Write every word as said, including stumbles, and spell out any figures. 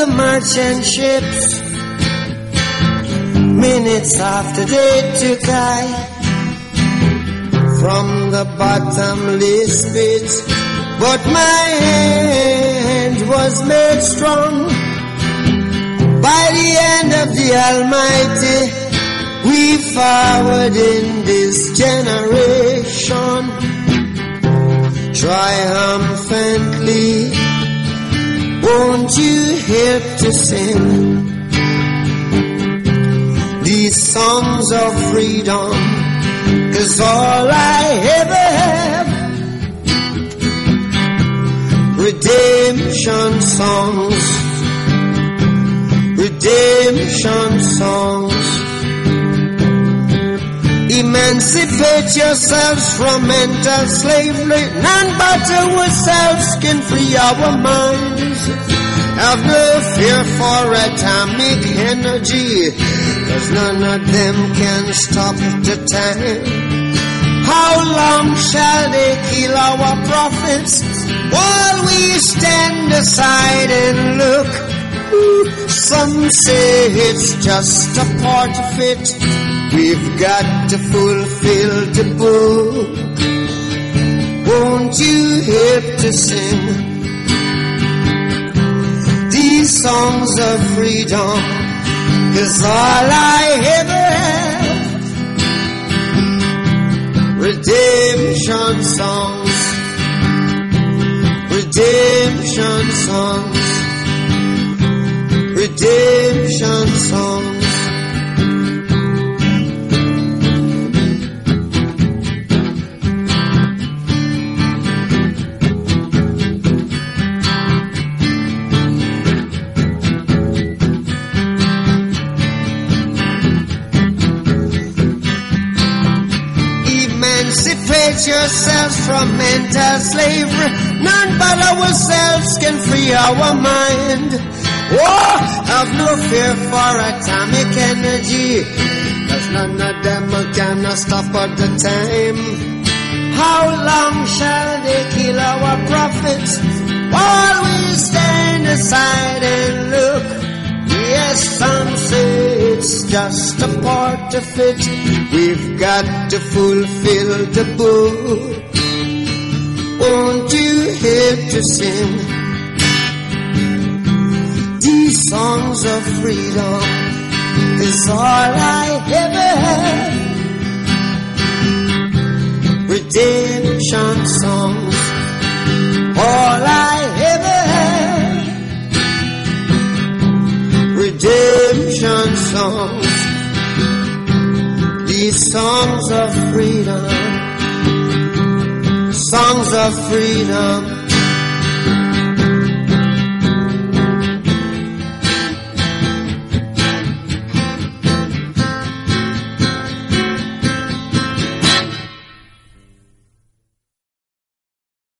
the merchant ships. Minutes after they took I from the bottomless pit, but my hand was made strong by the hand of the Almighty. We forward in this generation triumphantly. Won't you help to sing these songs of freedom? 'Cause all I ever have, redemption songs, redemption songs. Emancipate yourselves from mental slavery. None but ourselves can free our minds. Have no fear for atomic energy, 'cause none of them can stop the time. How long shall they kill our prophets while we stand aside and look? Some say it's just a part of it. We've got to fulfill the book. Won't you help to sing these songs of freedom? 'Cause all I ever have, redemption songs, redemption songs, redemption songs. Emancipate yourselves from mental slavery. None but ourselves can free our mind. Oh, have no fear for atomic energy, 'cause none of them can stop at the time. How long shall they kill our prophets while we stand aside and look? Yes, some say it's just a part of it. We've got to fulfill the book. Won't you help to sing these songs of freedom? 'Cause all I ever had, redemption songs. All I ever had, redemption songs. These songs of freedom, songs of freedom.